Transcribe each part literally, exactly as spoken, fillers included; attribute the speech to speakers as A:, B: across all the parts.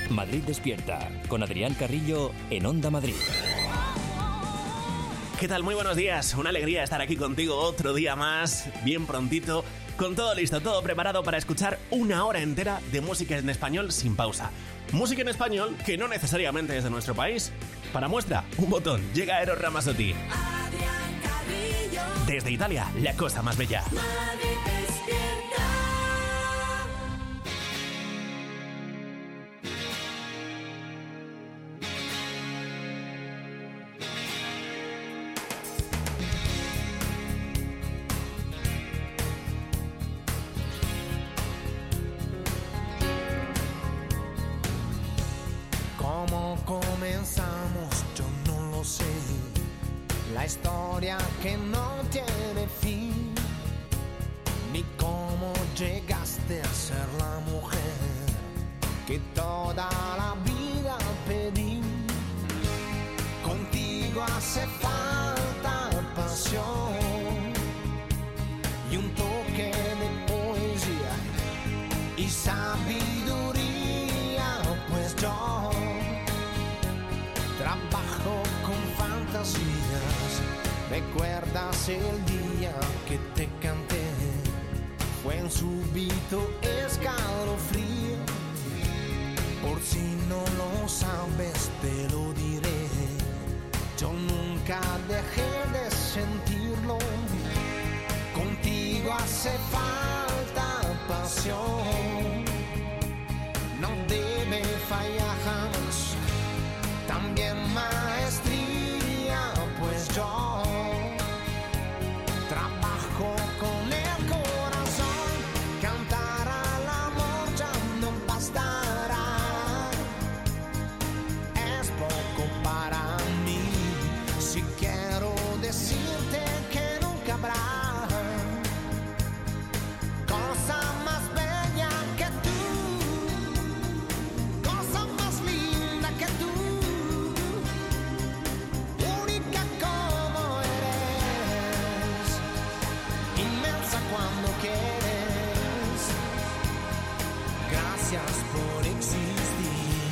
A: Madrid Despierta, con Adrián Carrillo en Onda Madrid.
B: ¿Qué tal? Muy buenos días. Una alegría estar aquí contigo otro día más, bien prontito, con todo listo, todo preparado para escuchar una hora entera de música en español sin pausa. Música en español que no necesariamente es de nuestro país. Para muestra, un botón. Llega Eros Ramazzotti.
C: Adrián Carrillo.
B: Desde Italia, la cosa más bella.
C: Madrid Despierta.
D: ¿Cómo comenzamos? Yo no lo sé. La historia que no tiene fin. Ni cómo llegaste a ser la mujer que toda la vida pedí. Contigo hace falta pasión y un toque de poesía y sabiduría, pues yo trabajo con fantasías. ¿Recuerdas el día que te canté? Fue un súbito escalofrío. Por si no lo sabes te lo diré. Yo nunca dejé de sentirlo. Contigo hace falta pasión. No debe fallar jamás. También maestría, pues yo trabajo con el corazón. Cantar al amor ya no bastará. Es poco para mí. Si quiero decirte que nunca habrá cosa más bella que tú, cosa más linda que tú, única como eres, inmensa cuando quieres. Gracias por existir.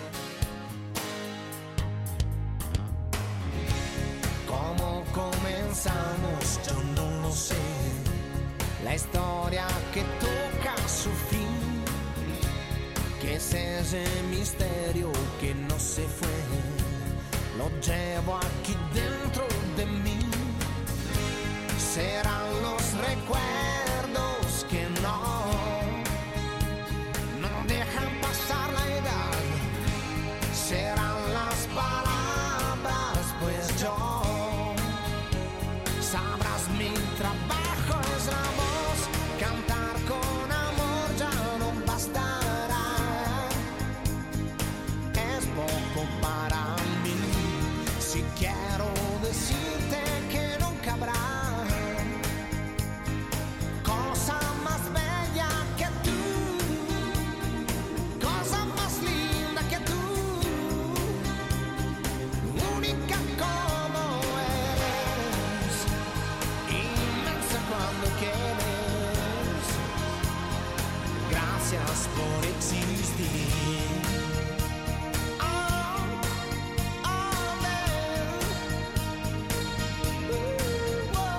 D: ¿Cómo comenzamos? Yo no lo sé. La historia que toca su fin, que es ese misterio que no se fue, lo llevo aquí dentro de mí. Serán los recuerdos que no, no dejan pasar la edad. Serán las palabras, pues yo sabrás mi trabajo es la voz. Cantar con amor ya no bastará. Es poco para mí. Si quiero decirte que nunca habrá cosa más bella que tú, cosa más linda que tú, única como eres, inmensa cuando quieres. Gracias por existir. Oh, oh, man. Ooh, oh.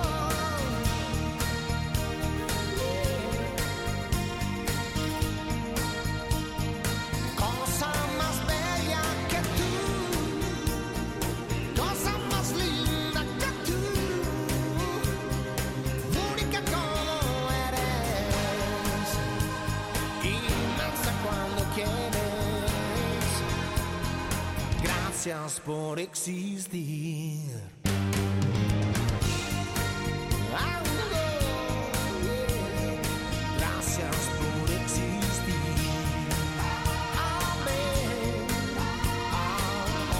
D: Cosa más bella que tú, cosa más linda que tú, única como eres, inmensa cuando quieres. Gracias por existir. Ah, oh, yeah. Gracias por existir. Amén. Ah,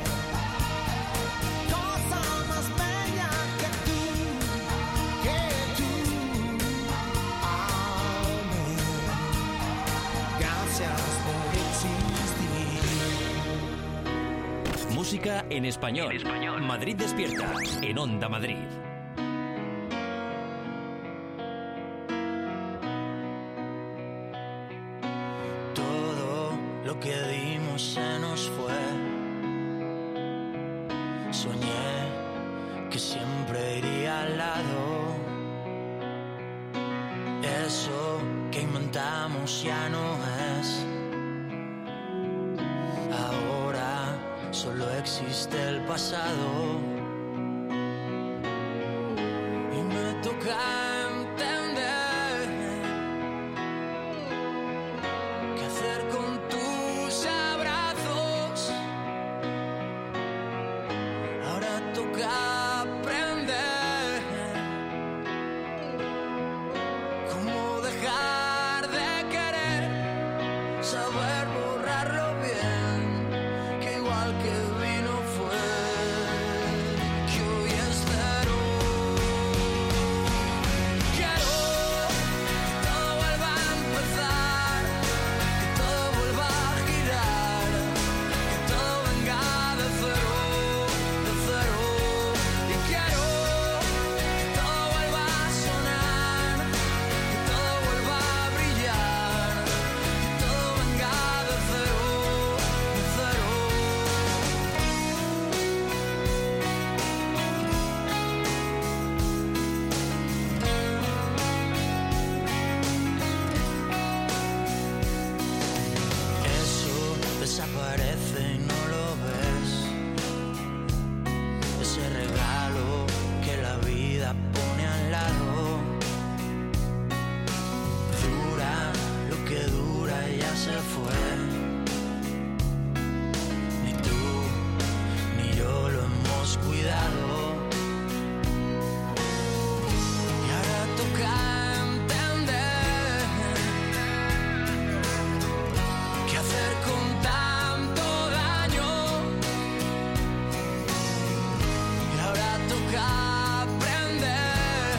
D: cosa más bella que tú, que tú. Amén. Gracias por existir.
A: Música en español. En español. Madrid Despierta, en Onda Madrid.
E: lo que dimos se nos fue. Soñé que siempre iría al lado. Eso que inventamos ya no es. Ahora solo existe el pasado. Y me toca entender qué hacer con tus abrazos. Ahora toca aprender cómo dejar de querer, saber borrarlo bien, que igual que vino fue, que hoy es cero. Quiero que todo vuelva a empezar, que todo vuelva a girar, que todo venga de cero, de cero. Y quiero que todo vuelva a sonar, que todo vuelva a brillar, que todo venga de cero, de cero. Eso desaparece y no lo ves. Ese regalo que la vida pone al lado. Dura lo que dura y ya se fue. Ni tú ni yo lo hemos cuidado. Y ahora toca entender qué hacer con tanto daño. Y ahora toca aprender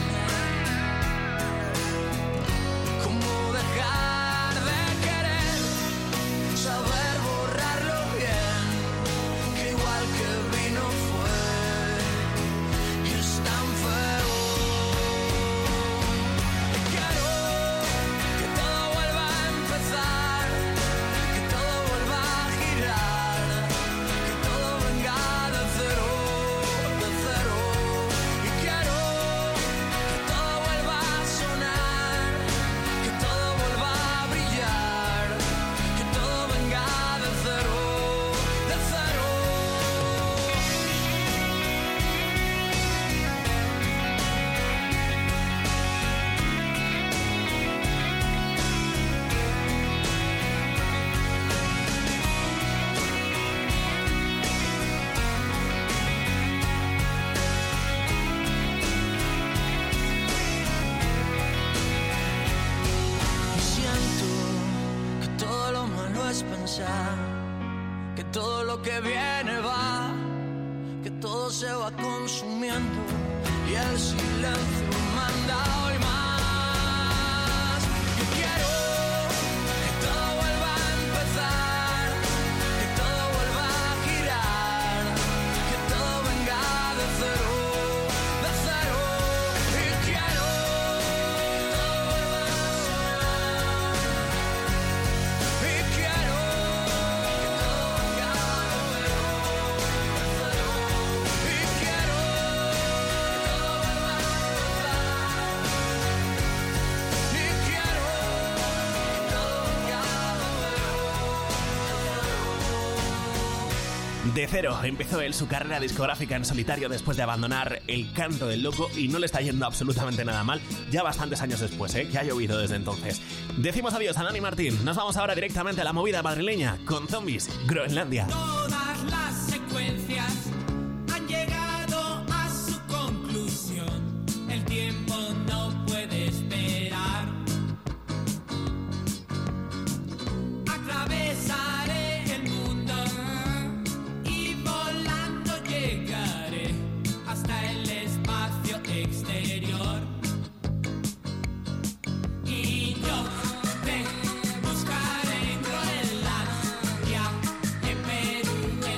E: cómo dejar de querer, saber borrarlo bien, que igual que vino fue, y es tan feo. Quiero que todo vuelva a empezar, que todo vuelva a girar, que todo venga de cero, de cero. Y quiero que todo vuelva a sonar, que todo vuelva a brillar, que todo venga de cero, de cero. Y siento que todo lo malo es pensar que todo lo que viene va, que todo se va consumiendo y el silencio manda hoy más. Yo quiero que todo vuelva a empezar, que todo vuelva a girar, que todo venga de cero, de cero. Y quiero que todo vuelva a sonar, y quiero que todo venga de cero, de cero. Y quiero que todo vuelva a empezar, y quiero que todo venga
B: De cero empezó él su carrera discográfica en solitario después de abandonar El Canto del Loco y no le está yendo absolutamente nada mal, ya bastantes años después, ¿eh? Que ha llovido desde entonces. Decimos adiós a Dani Martín, nos vamos ahora directamente a la movida madrileña con Zombies, Groenlandia.
F: Todas las secuencias han llegado a su conclusión. El tiempo no puede esperar. Atravesaré el mundo y volando llegaré hasta el espacio exterior. Y yo te buscaré en Groenlandia, en Perú,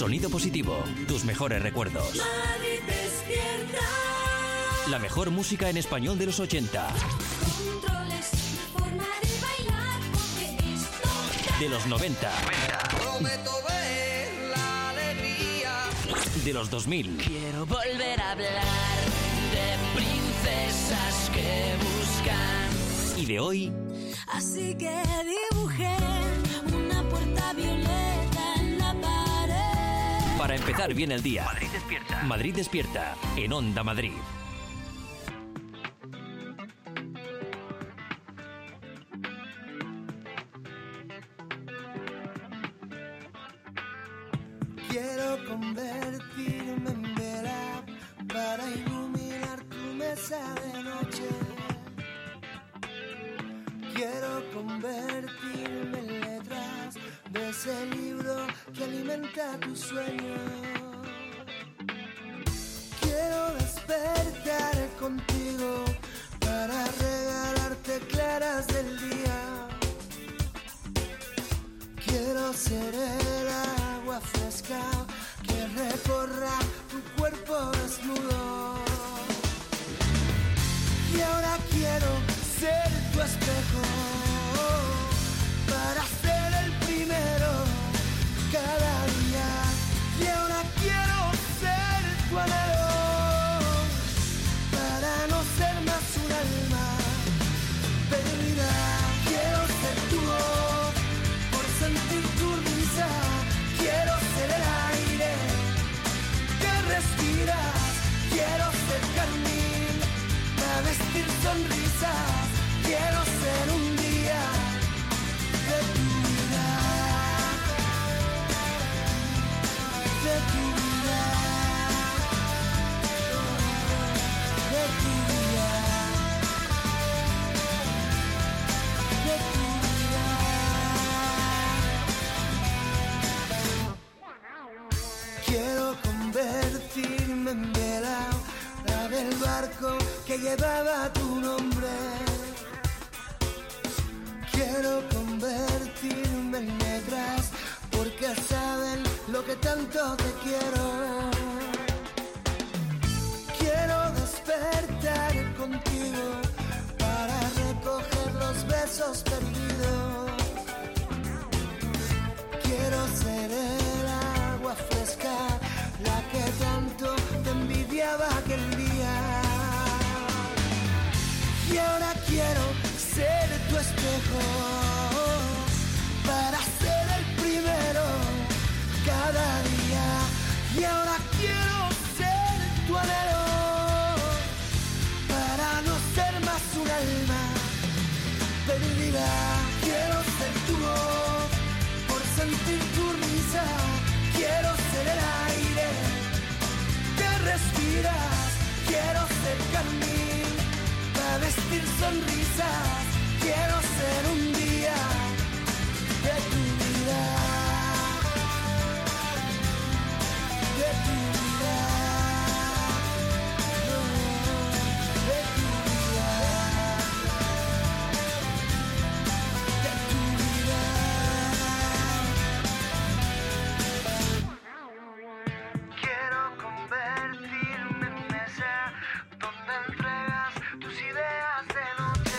A: Sonido positivo, tus mejores recuerdos.
C: Madrid despierta.
A: La mejor música en español de los ochenta.
C: Controles, forma de bailar, porque esto
A: De los noventa.
E: Prometo ver la alegría.
A: De los dos mil.
E: Quiero volver a hablar de princesas que buscan.
A: Y de hoy,
C: Así que dibujé una puerta violeta en la pared.
A: para empezar bien el día. Madrid despierta. Madrid despierta, en Onda Madrid.
D: Quiero convertirme en vela para iluminar tu mesa de noche. Quiero convertirme en letras de ese libro que alimenta tu sueño. Quiero despertar contigo para regalarte claras del día. Quiero ser el agua fresca que recorra tu cuerpo desnudo. Y ahora quiero ser tu espejo para ser el primero cada día. Y ahora quiero ser tu anhelo para no ser más un alma perdida. Quiero ser tu voz por sentir tu risa. Quiero ser el aire que respiras. Quiero ser carmín para vestir sonrisas. Quiero ser un día de tu vida, de tu vida, de tu vida, de tu vida. Quiero convertirme en vela, la del barco que llevaba tu nombre. Quiero convertirme en letras porque saben lo que tanto te quiero. Quiero despertar contigo para recoger los besos perdidos. Quiero ser el agua fresca, la que tanto te envidiaba aquel día. Y ahora quiero ser tu espejo para ser el primero cada día. Y ahora quiero ser tu anhelo para no ser más un alma perdida. Quiero ser tu voz por sentir tu risa. Quiero ser el aire que respiras. Quiero ser carmín para vestir sonrisas. Quiero ser un día de tu vida, de tu vida, de tu vida, de tu vida. Quiero convertirme en mesa donde entregas tus ideas de noche.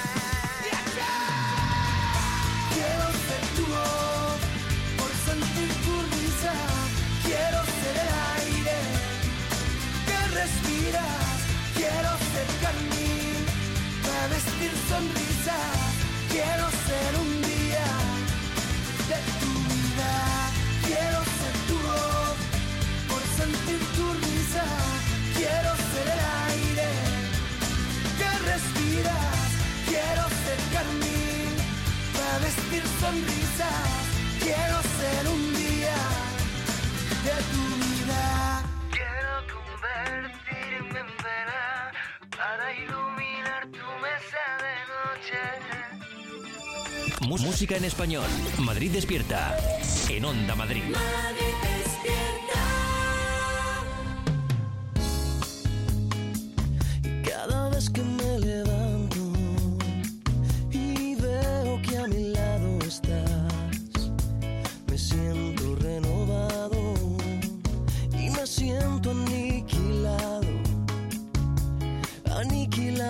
D: Quiero ser tu voz por sentir tu risa. Quiero ser el aire que respiras. Quiero ser carmín para vestir sonrisas. Quiero ser un día de tu vida. Quiero ser tu voz por sentir tu risa. Quiero ser el aire que respiras. Quiero ser carmín para vestir sonrisas. Quiero ser un día de tu vida. Quiero convertirme en vela para iluminar tu mesa de noche.
A: Música en español. Madrid despierta, en Onda Madrid.
C: Madrid despierta.
E: Cada vez que me levanto y veo que a mi lado estás, me siento renovado.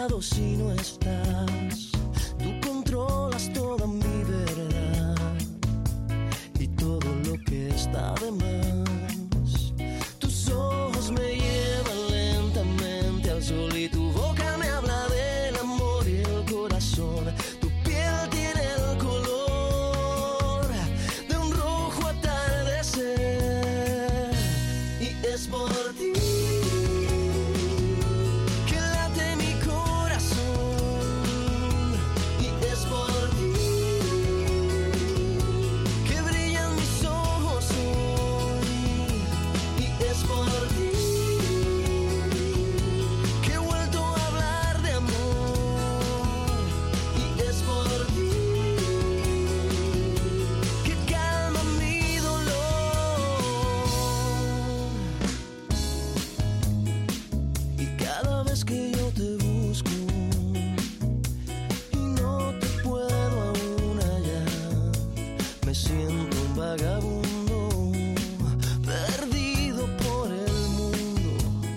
G: demasiado si no estás. Tú controlas toda mi verdad y todo lo que está de más. Tus ojos me llevan lentamente al sol y tu boca me habla del amor y el corazón. Tu piel tiene el color de un rojo atardecer y es por ti que late mi corazón y es por ti que brillan mis ojos hoy y es por ti que he vuelto a hablar de amor y es por ti que calma mi dolor. Y cada vez que yo te busco y no te puedo aún hallar, me siento un vagabundo perdido por el mundo,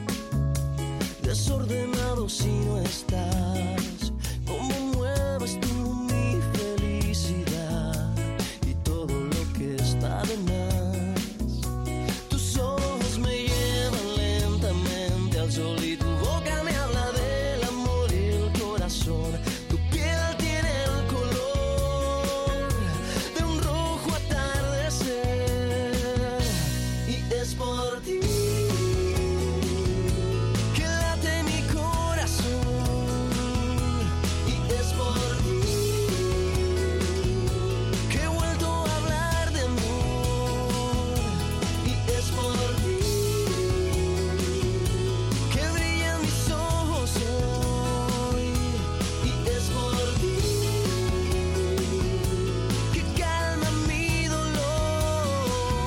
G: desordenado si no estás. Cómo mueves tú mi felicidad y todo lo que está de más. Tus ojos me llevan lentamente al sol y tu boca me habla del amor y el corazón. Tu piel tiene el color de un rojo atardecer y es por ti que late mi corazón y es por ti que he vuelto a hablar de amor y es por ti que brillan mis ojos hoy y es por ti que calma mi dolor.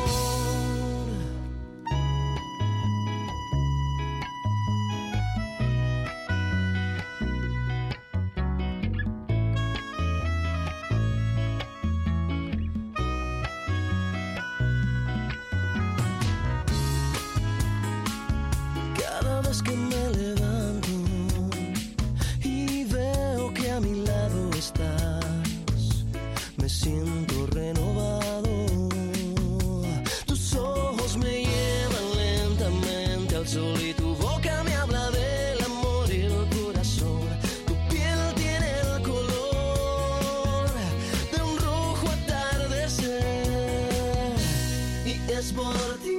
G: Cada vez que me levanto y veo que a mi lado estás, me siento renovado. Tus ojos me llevan lentamente al sol y tu boca me habla del amor y el corazón. Tu piel tiene el color de un rojo atardecer y es por ti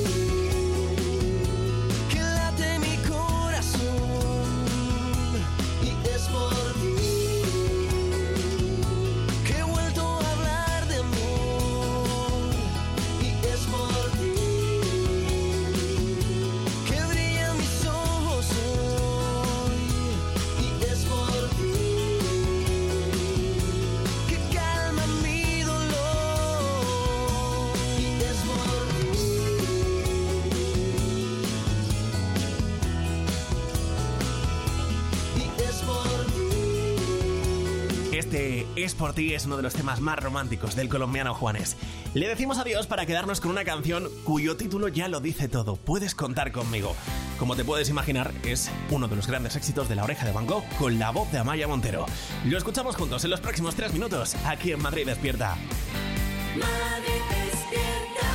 G: que late mi corazón y es por ti que he vuelto a hablar de amor y es por ti que brillan mis ojos hoy y es por ti que calma mi dolor y es por ti. Y es por ti.
B: Este Es por ti es uno de los temas más románticos del colombiano Juanes. Le decimos adiós para quedarnos con una canción cuyo título ya lo dice todo. Puedes contar conmigo. Como te puedes imaginar, es uno de los grandes éxitos de La Oreja de Van Gogh con la voz de Amaya Montero. Lo escuchamos juntos en los próximos tres minutos aquí en Madrid Despierta.
C: Madrid despierta.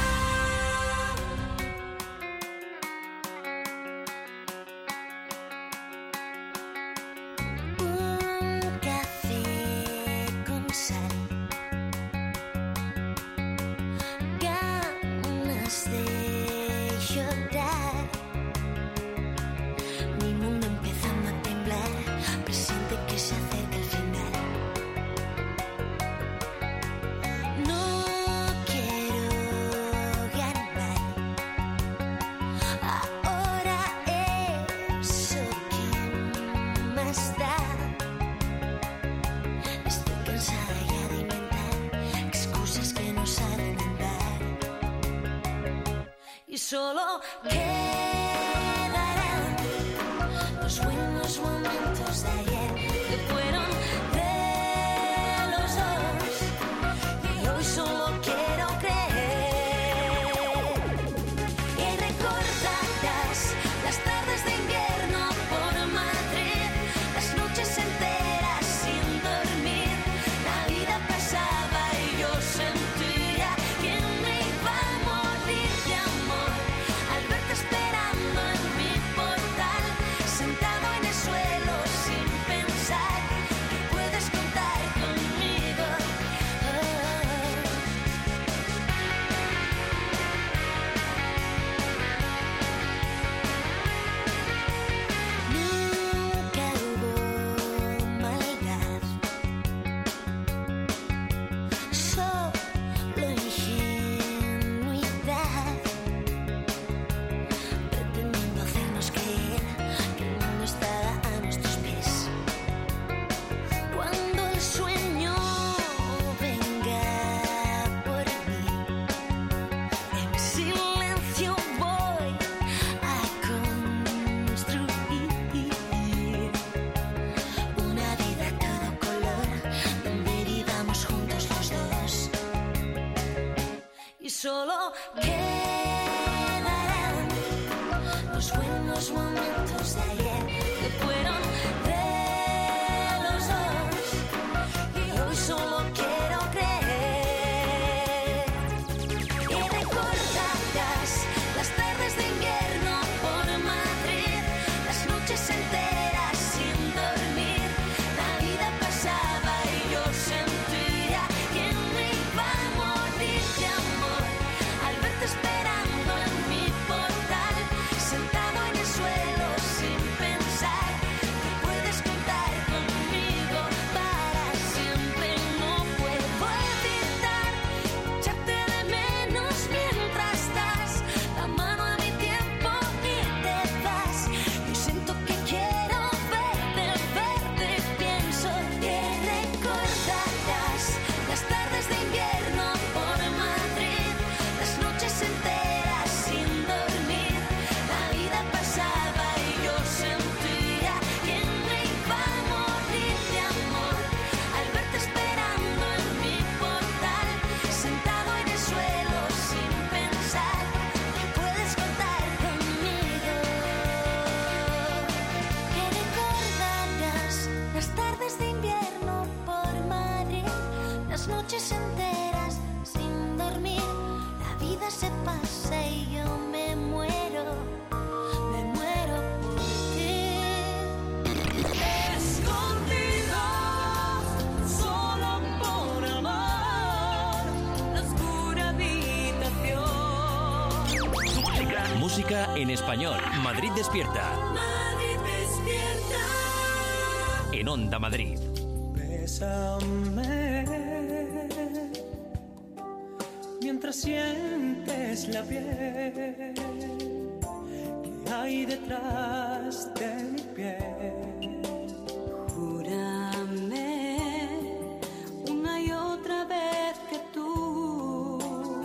C: Un café con sal, ganas de llorar, mi mundo empezando a temblar, presiente que se acerca el final. No quiero ganar, ahora eso que más da. Estoy cansada ya de inventar excusas que no saben andar y solo quedarán los buenos momentos de ayer que fueron de los dos y hoy solo quiero creer que recordarás las tardes de invierno por Madrid, las los buenos momentos de ayer que fueron de los dos. Y hoy solo quiero creer. Y recordarás las tardes de invierno por Madrid, las noches enteras sin dormir. La vida pasaba y yo sentía que me iba a morir de amor al verte esperando en mi portal, sentado en el suelo sin pensar que puedes contar conmigo para siempre. No puedo evitar echarte de menos mientras das la mano a mi tiempo y te vas. Yo siento que quiero verte, verte, pienso que recordarás las tardes de invierno por Madrid, las noches enteras sin dormir. La vida pasaba y yo sentía que me iba a morir de amor al verte esperando en mi portal, sentado en el suelo sin pensar que puedes contar conmigo. Que recordarás las tardes de invierno por Madrid, las noches enteras sin dormir. La vida se pasa y yo me muero, me muero por ti. Escondidos, solo por amor, la oscura habitación.
A: Música en español. Madrid despierta.
C: Madrid despierta.
A: En Onda Madrid.
H: Bésame mientras sientes la piel que hay detrás de mi piel.
C: Júrame una y otra vez que tú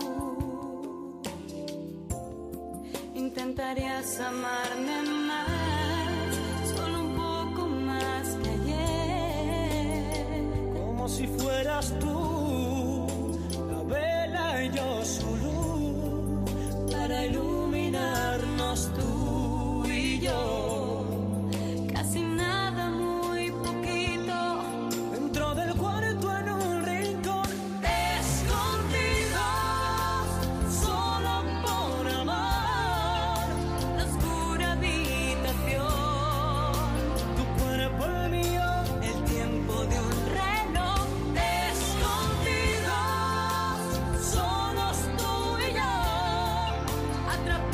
C: intentarías amarme más, solo un poco más que ayer.
H: Como si fueras tú, la vela y yo su luz, para iluminarnos tú y yo.
C: Casi nada, muy poquito,
H: Dentro del cuarto en un rincón,
C: escondidos, solo por amor, la oscura habitación.
H: tu cuerpo el mío,
C: El tiempo de un reloj, escondidos, solos tú y yo, atrapados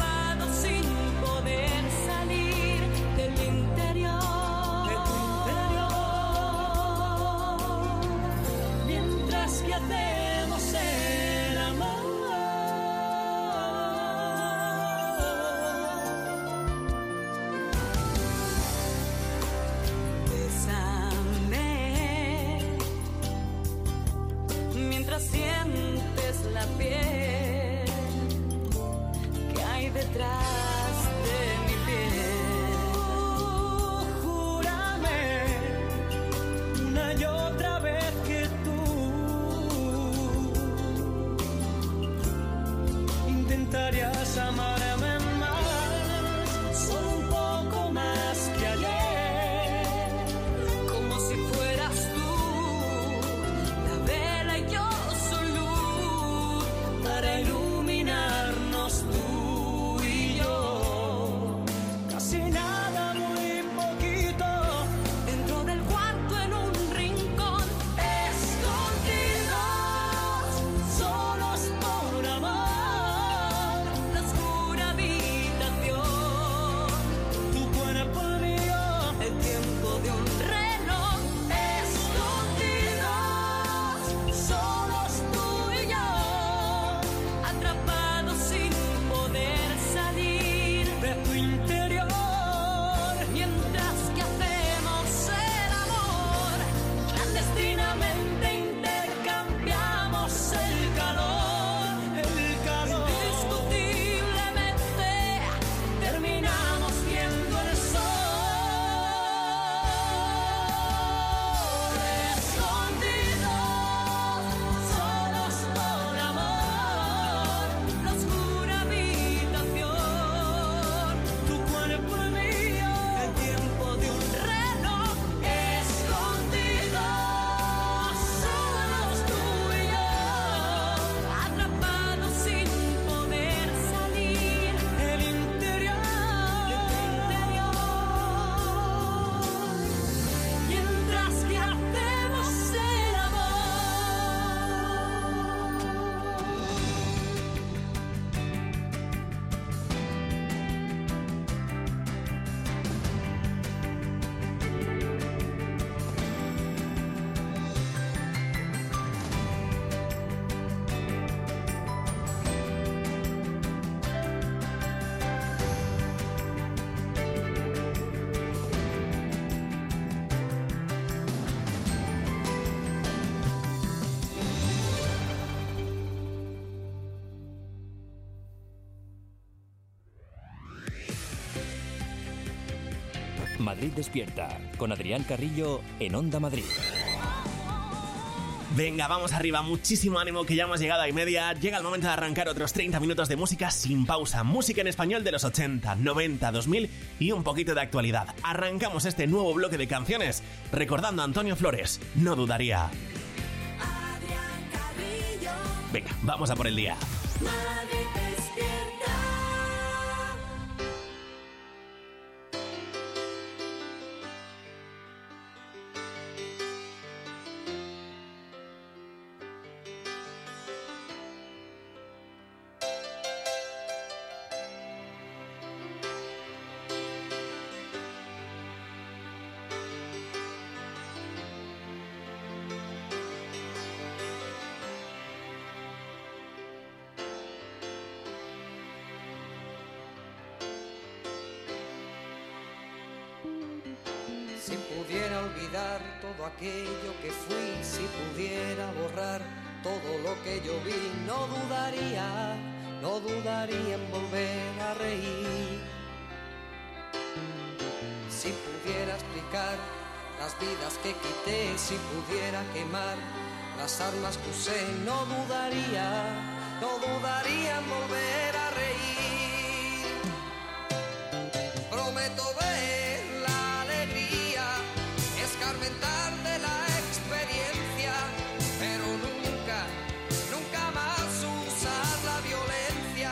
A: Madrid Despierta, con Adrián Carrillo en Onda Madrid.
B: Venga, vamos arriba, muchísimo ánimo que ya hemos llegado a y media. Llega el momento de arrancar otros treinta minutos de música sin pausa. Música en español de los ochenta, noventa, dos mil y un poquito de actualidad. Arrancamos este nuevo bloque de canciones recordando a Antonio Flores, No dudaría. Venga, vamos a por el día.
C: Madrid despierta.
E: Si pudiera olvidar todo aquello que fui, si pudiera borrar todo lo que yo vi, no dudaría, no dudaría en volver a reír. Si pudiera explicar las vidas que quité, si pudiera quemar las armas que usé, no dudaría, no dudaría en volver a reír. Prometo ver la alegría, escarmentar de la experiencia, pero nunca, nunca más usar la violencia.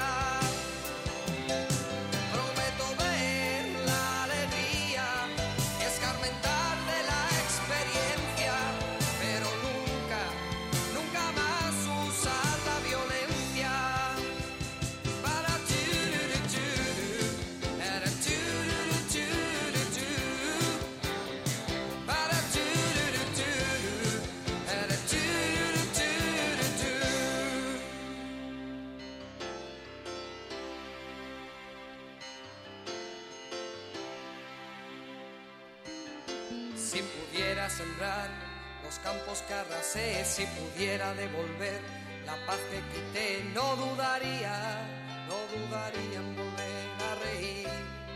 E: Prometo ver la alegría, escarmentar de la experiencia, pero nunca, nunca más usar la violencia. Para chururu, para chururu, para chururu, para Si pudiera sembrar los campos que arrasé, si pudiera devolver la paz que quité, no dudaría, no dudaría en volver a reír.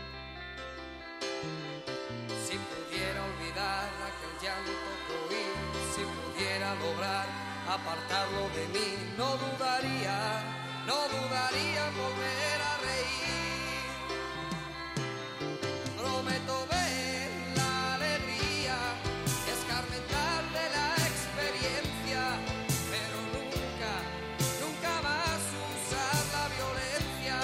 E: Si pudiera olvidar aquel llanto que oí, si pudiera lograr apartarlo de mí, no dudaría, no dudaría en volver a reír. Prometo ver la alegría, escarmentar de la experiencia, pero nunca, nunca más usar la violencia.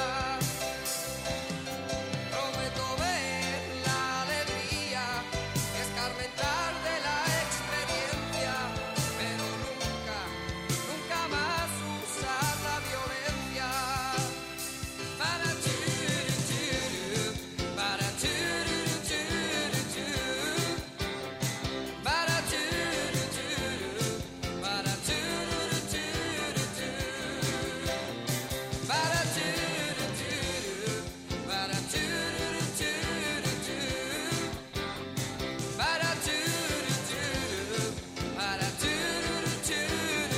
E: Prometo ver la alegría, escarmentar de la experiencia, pero nunca, nunca más usar la violencia. Para churu, churu, para churu, churu, churu, para churu, churu, para churu, churu, churu, para churu, churu, para churu, churu, churu, para churu, churu, para churu, churu,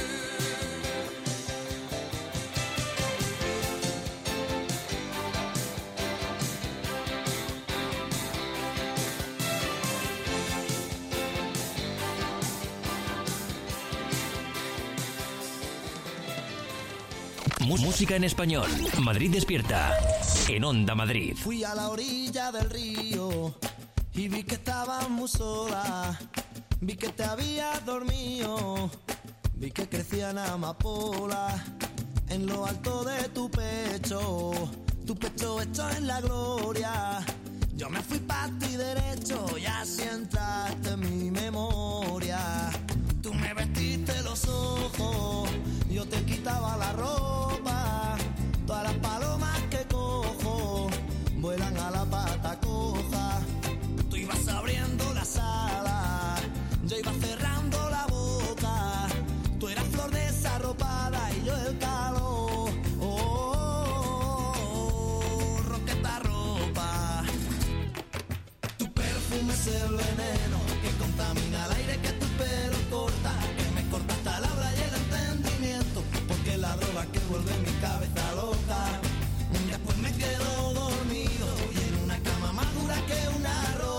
A: Mú- Música en español. Madrid Despierta en Onda Madrid.
G: Fui a la orilla del río y vi que estabas muy sola. Vi que te habías dormido. Vi que crecían amapolas en lo alto de tu pecho. Tu pecho hecho en la gloria. Yo me fui pa' ti derecho y así entraste en mi memoria. Tú me vestiste los ojos, yo te quitaba la ropa. Todas las palomas que cojo vuelan a la pata coja. Tú ibas abriendo las alas, yo iba cerrando la boca. Tú eras flor desarropada y yo el calor. Oh, oh, oh, roqueta ropa. Tu perfume es el veneno que contamina el aire que tu pelo corta. Que me corta hasta la hora y el entendimiento, porque la droga que vuelve mi cabeza loca. Después me quedo dormido y en una cama más dura que una roca.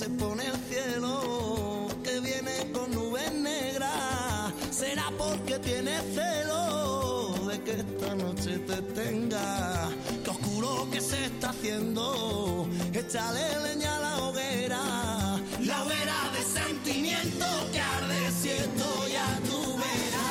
G: se pone el cielo, que viene con nubes negras. Será porque tiene celo de que esta noche te tenga. Qué oscuro que se está haciendo, échale leña a la hoguera. La hoguera de sentimiento que arde si estoy a tu vera.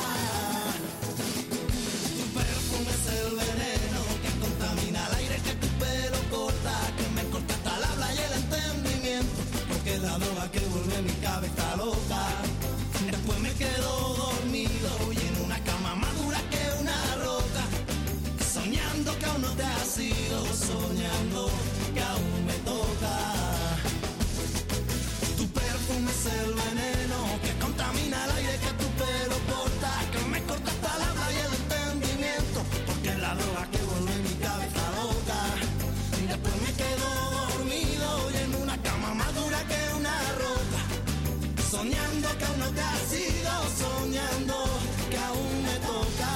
G: Tu perfume es el veneno que contamina el aire, que tu pelo corta, que me corta hasta el habla y el entendimiento, porque es la droga que vuelve mi cabeza loca. Después me quedo dormido y en una cama más dura que una roca, soñando que aún no te has ido, soñando que aún me toca. Tu perfume es el veneno que contamina el aire, que tu pelo corta, que me corta hasta el habla y el entendimiento, porque es la droga que vuelve mi cabeza loca. Y después me quedo dormido y en una cama más dura que una roca, soñando que aún no te has ido, soñando que aún me toca.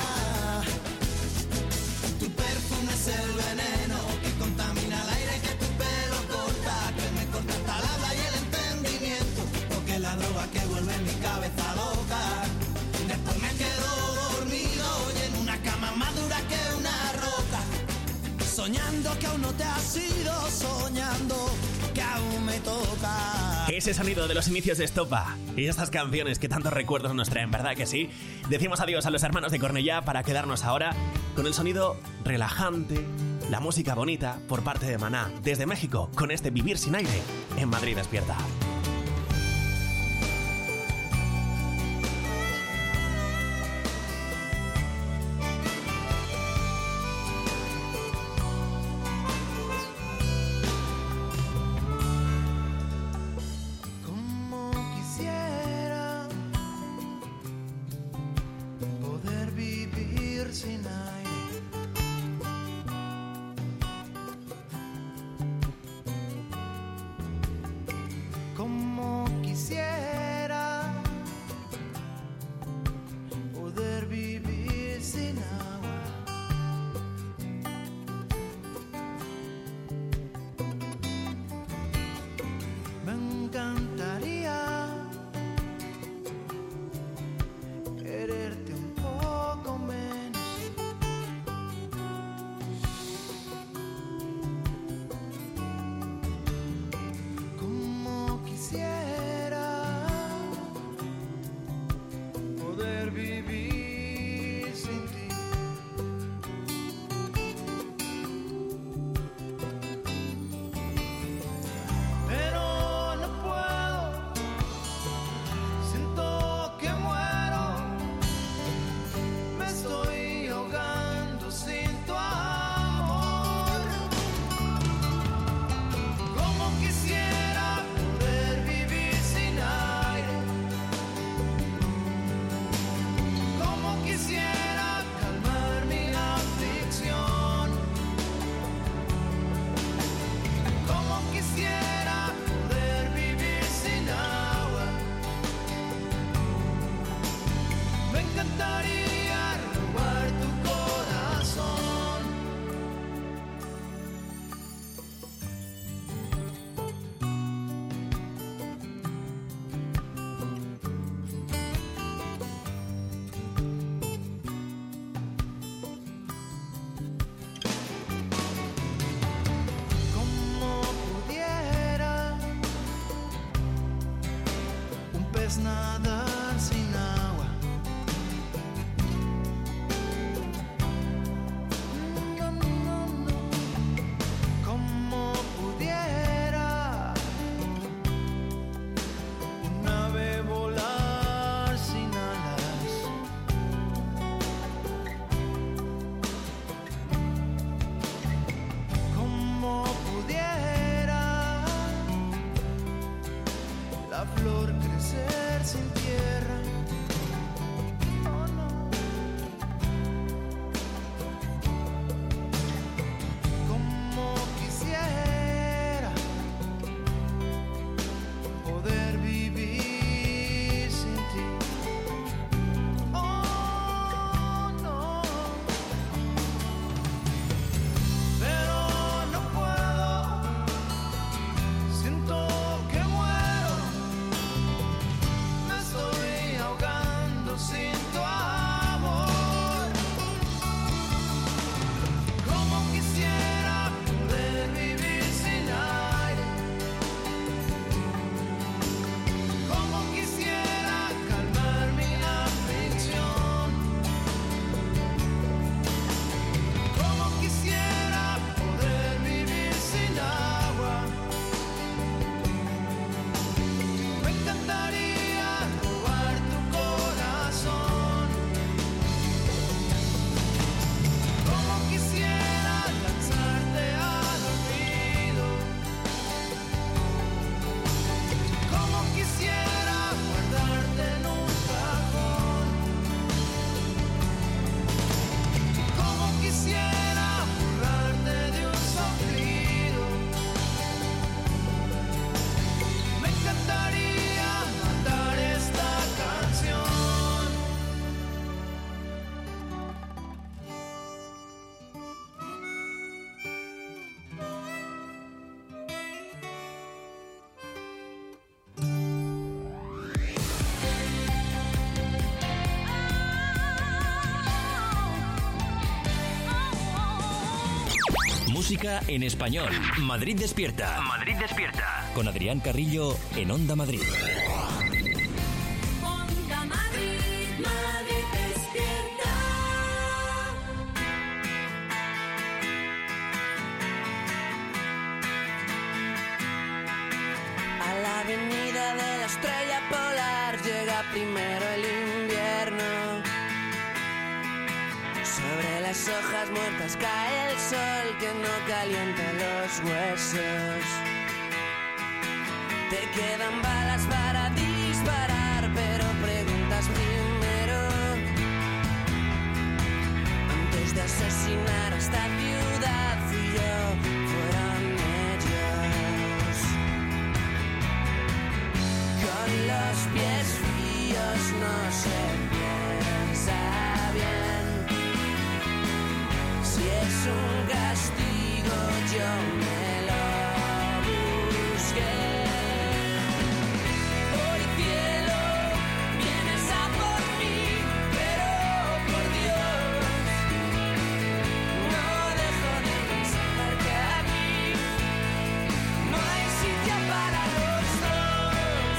G: Tu perfume es el veneno que contamina el aire, que tu pelo corta, que me corta hasta el habla y el entendimiento, porque es la droga que vuelve mi cabeza loca. Después me quedo dormido y en una cama más dura que una roca, soñando que aún no te has ido, soñando que aún me toca.
B: Ese sonido de los inicios de Estopa y estas canciones que tantos recuerdos nos traen, ¿verdad que sí? Decimos adiós a los hermanos de Cornellá para quedarnos ahora con el sonido relajante, la música bonita por parte de Maná desde México, con este Vivir sin aire en Madrid Despierta.
E: Nadar sin agua, no, no, no. Como pudiera un ave volar sin alas, como pudiera la flor crecer sin
A: Música en español. Madrid despierta. Madrid despierta. Con Adrián Carrillo en Onda Madrid.
C: Onda Madrid, Madrid despierta.
E: A la avenida de la estrella polar llega primero el invierno. Sobre las hojas muertas cae el sol que no calienta los huesos. Te quedan balas para disparar, pero preguntas primero. Antes de asesinar a esta ciudad, fui yo, fueron ellos. Con los pies fríos no se piensa bien. Si es un castigo, yo me lo busqué. Hoy cielo, vienes a por mí, pero por Dios, no dejo de pensar que aquí no hay sitio para los dos.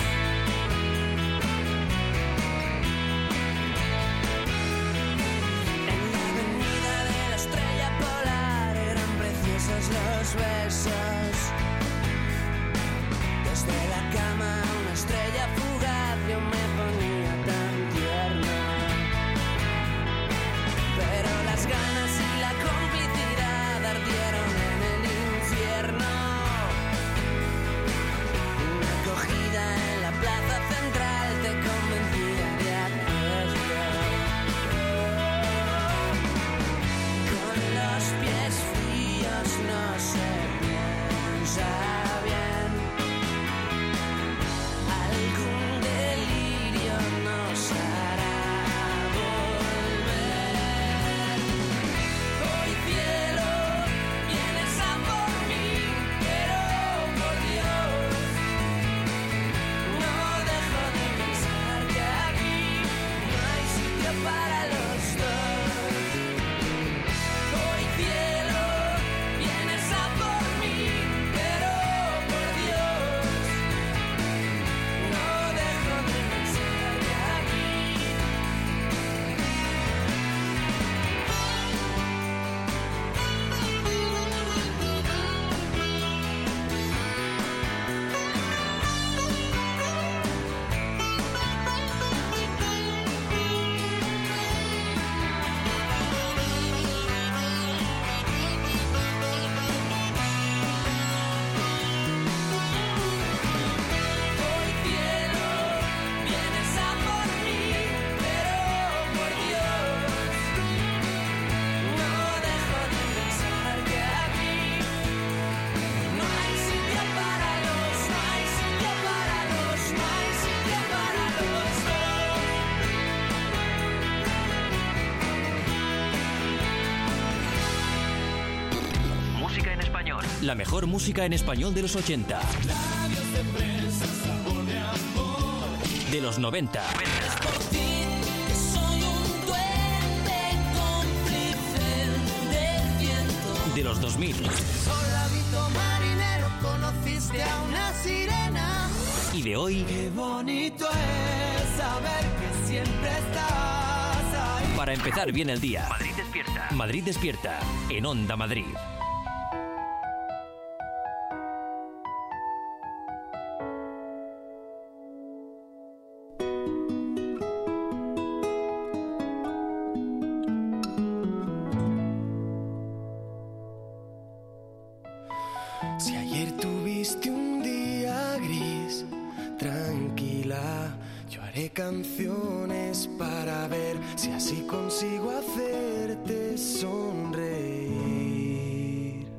E: En la avenida de la estrella polar eran preciosos los besos. Desde la cama una estrella fugaz yo me ponía tan tierno. Pero las ganas y la complicidad ardieron en el infierno. Una acogida en la plaza central te convencía de hacerlo. Con los pies fríos no se piensa bien. Algún delirio nos hará volver. Hoy cielo, vienes a por mí, pero por Dios, no dejo de pensar que aquí no hay sitio para los dos. Hoy cielo, vienes a por mí, pero por Dios, no dejo de pensar que aquí. Hoy cielo, vienes a por mí, pero por Dios, no dejo de pensar que aquí no hay sitio para los, no hay sitio para los, no hay sitio para los dos.
A: Música en español. La mejor música en español de los ochenta. De los noventa.
E: Soy un duende cómplice del viento.
A: De los dos mil.
E: Soldadito marinero, conociste a una sirena.
A: Y de hoy.
E: Qué bonito es saber que siempre estás ahí.
A: Para empezar bien el día. Madrid despierta. Madrid despierta. En Onda Madrid.
G: Si ayer tuviste un día gris, tranquila, yo haré canciones para ver si así consigo hacerte sonreír.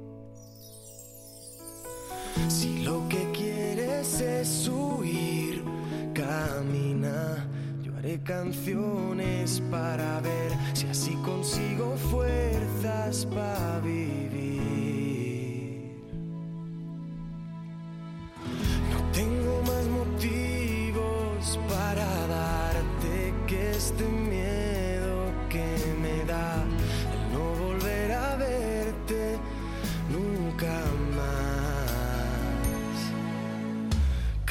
G: Si lo que quieres es huir, camina, yo haré canciones para ver si así consigo fuerzas para vivir. Tengo más motivos para darte que este miedo que me da el no volver a verte.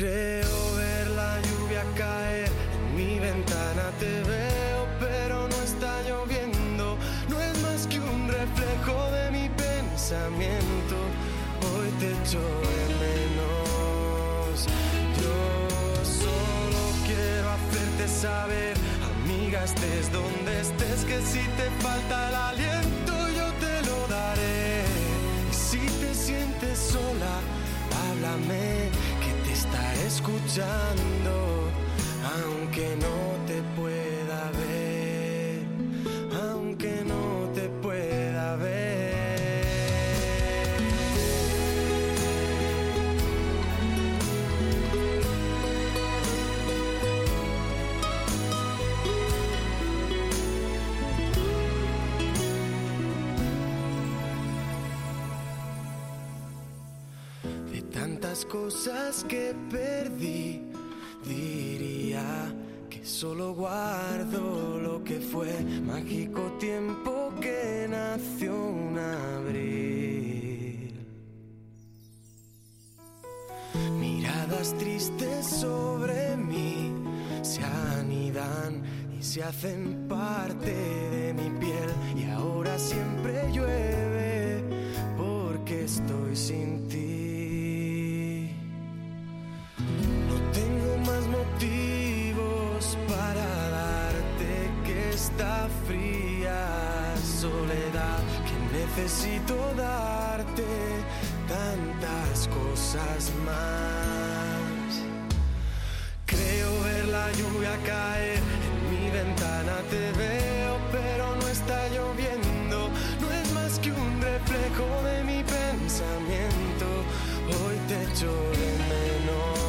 D: Creo ver la lluvia caer en mi ventana, te veo pero no está lloviendo, no es más que un reflejo de mi pensamiento, hoy te echo de menos, yo solo quiero hacerte saber, amiga estés donde estés, que si te falta el aliento yo te lo daré, y si te sientes sola, háblame, estaré escuchando, aunque no te pueda ver, aunque no te pueda ver. Tantas cosas que perdí, diría que solo guardo lo que fue, mágico tiempo que nació un abril. Miradas tristes sobre mí se anidan y se hacen parte de mi piel, y ahora siempre llueve porque estoy sin ti. Motivos para darte que esta fría soledad, que necesito darte tantas cosas más. Creo ver la lluvia caer en mi ventana, te veo pero no está lloviendo, no es más que un reflejo de mi pensamiento, hoy te echo de menos.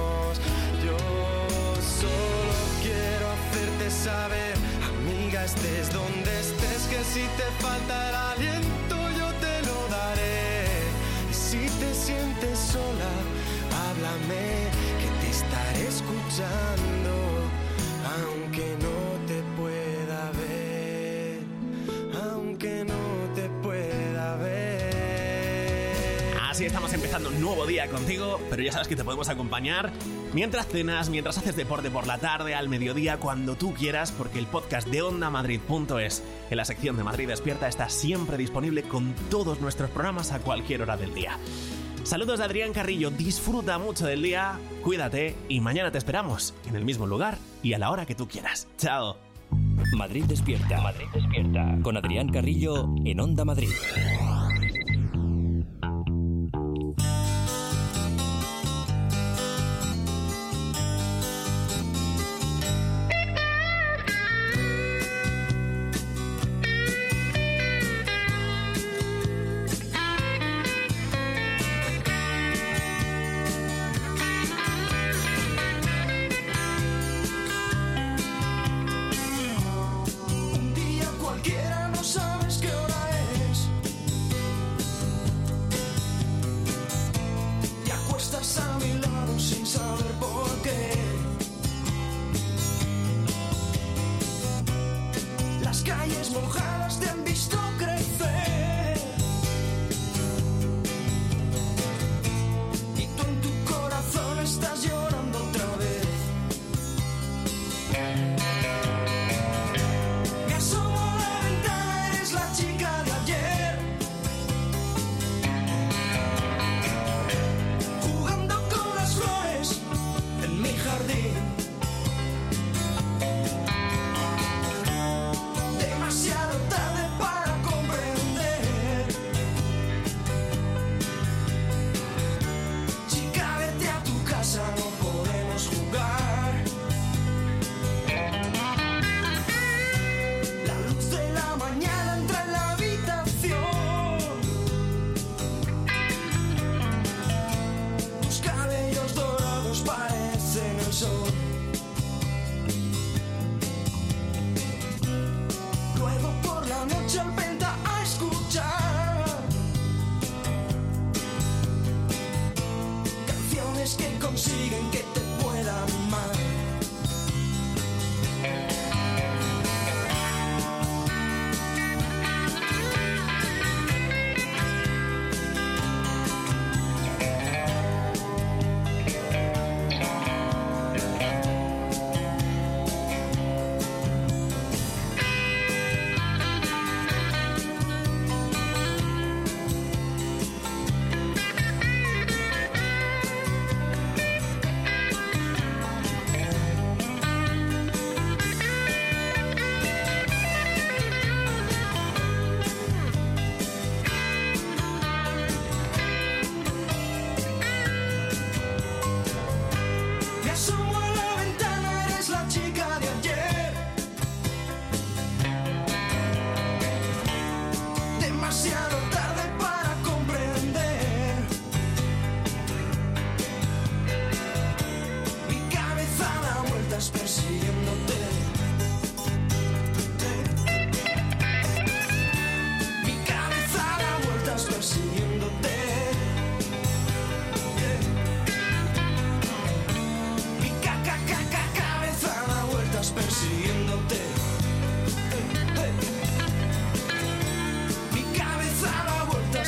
D: Solo quiero hacerte saber, amiga estés donde estés, que si te falta el aliento yo te lo daré, y si te sientes sola, háblame, que te estaré escuchando, aunque no te pueda ver, aunque no te pueda ver.
B: Así estamos empezando un nuevo día contigo, pero ya sabes que te podemos acompañar mientras cenas, mientras haces deporte por la tarde, al mediodía, cuando tú quieras, porque el podcast de onda madrid punto es, en la sección de Madrid Despierta, está siempre disponible con todos nuestros programas a cualquier hora del día. Saludos de Adrián Carrillo, disfruta mucho del día, cuídate y mañana te esperamos en el mismo lugar y a la hora que tú quieras. ¡Chao!
A: Madrid Despierta. Madrid Despierta. Con Adrián Carrillo en Onda Madrid.
D: Demasiado tarde para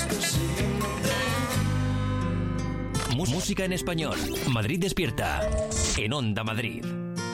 A: Música en español. Madrid despierta. En Onda Madrid.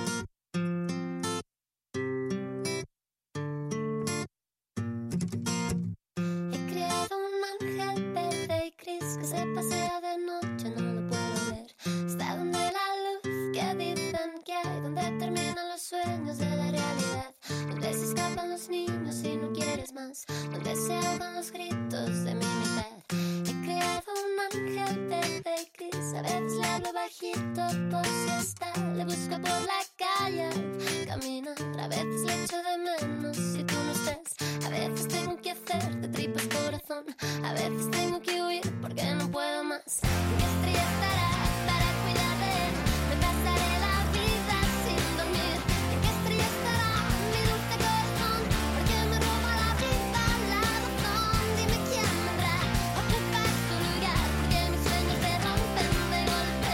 C: He creado un ángel verde y gris que se pasea de noche, no lo puedo ver. Está donde la luz que dicen que hay, donde terminan los sueños de la realidad, donde se escapan los niños y no quieres más, donde se ahogan los gritos de mi mitad. He creado un ángel verde y gris, a veces le hablo bajito por si está, le busco por la calle al caminar, a veces le echo de menos si tú no estás, a veces tengo que hacer de tripas corazón, a veces tengo que huir porque no puedo más. ¿En qué estrella estará para cuidar de él? Me pasaré la vida sin dormir. ¿En qué estrella estará mi dulce corazón? Porque me roba la vida, la razón. Dime quién vendrá a ocupar su lugar, porque mis sueños se rompen de golpe.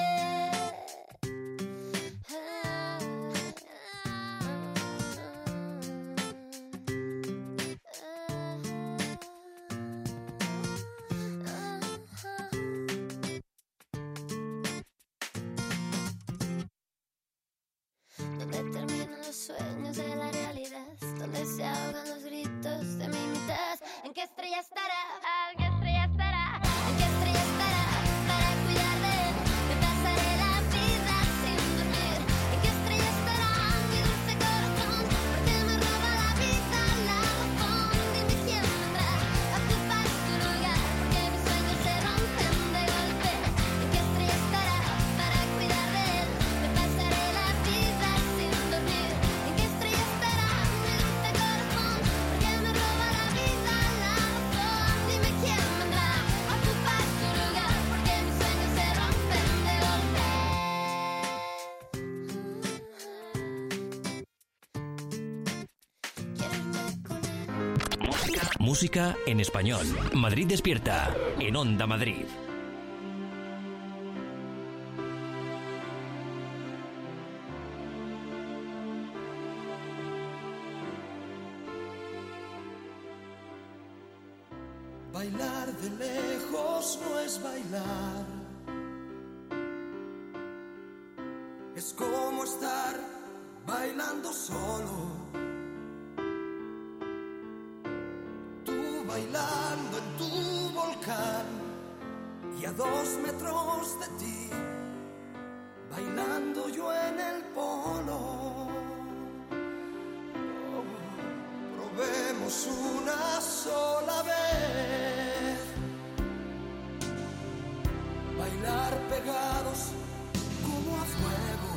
C: Donde terminan los sueños de la realidad, donde se ahogan los gritos de mi mitad. ¿En qué estrella estará? ¿En qué estrella estará? ¿En qué estrella estará para cuidar de él? Me pasaré la vida sin dormir. ¿En qué estrella estará mi dulce corazón? Porque me roba la vida, la razón. Dime quién vendrá a ocupar su lugar, porque mis sueños se rompen de golpe. ¿En qué estrella estará para cuidar de él? Me pasaré la vida sin dormir. ¿En qué estrella estará mi dulce corazón? Porque me roba la vida, la razón. Dime quién vendrá a ocupar su lugar, porque mis sueños se rompen de golpe. Quiero irme con él.
A: Música en español. Madrid despierta. En Onda Madrid.
G: Bailar de lejos no es bailar. Es como estar bailando solo. Tú bailando en tu volcán y a dos metros de ti, bailando yo en el polo. Oh, probemos una sola vez bailar pegados como a fuego,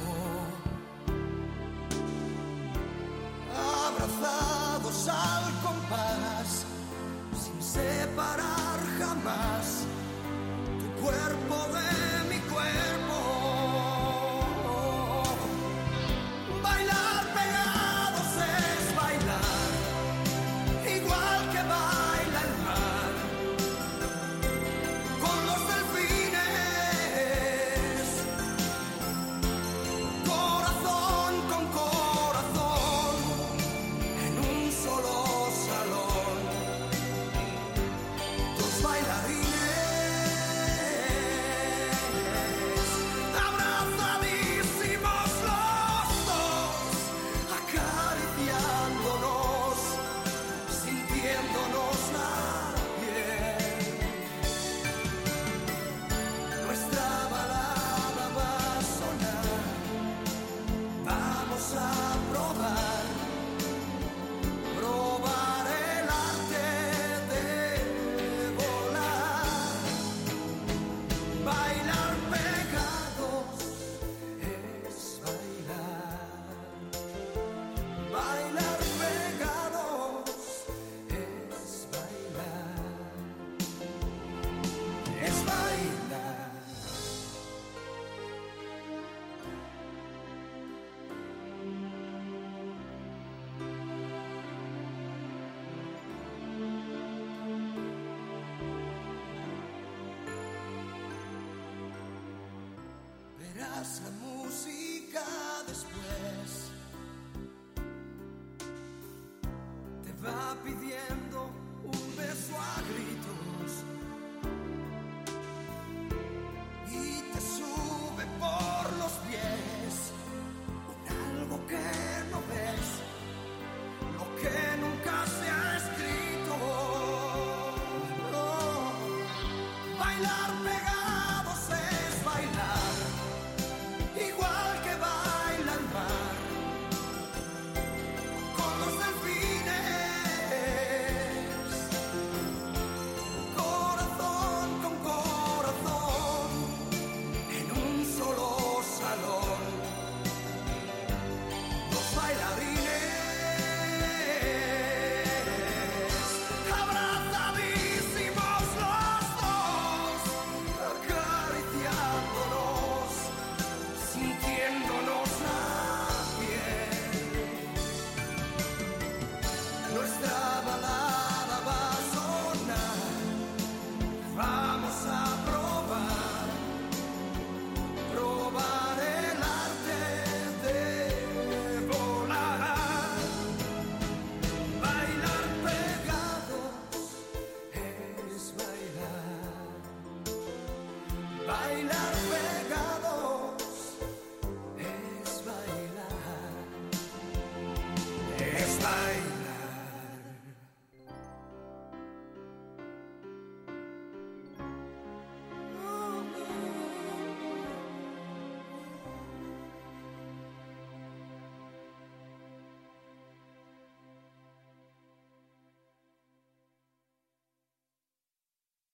G: abrazados al compás, sin separar jamás tu cuerpo de mi cuerpo. Bailar pegados es bailar, igual que baila el mar, con los delfines, corazón con corazón, en un solo salón, dos bailarines, abrazadísimos los dos, acariciándonos, sintiéndonos la piel. Nuestra balada va a sonar, vamos a probar, probar el arte de volar. Bailar pegados es bailar. Bailar pegados es bailar. Es bailar. Verás la música después, te va pidiendo un beso a gritos,
H: bailar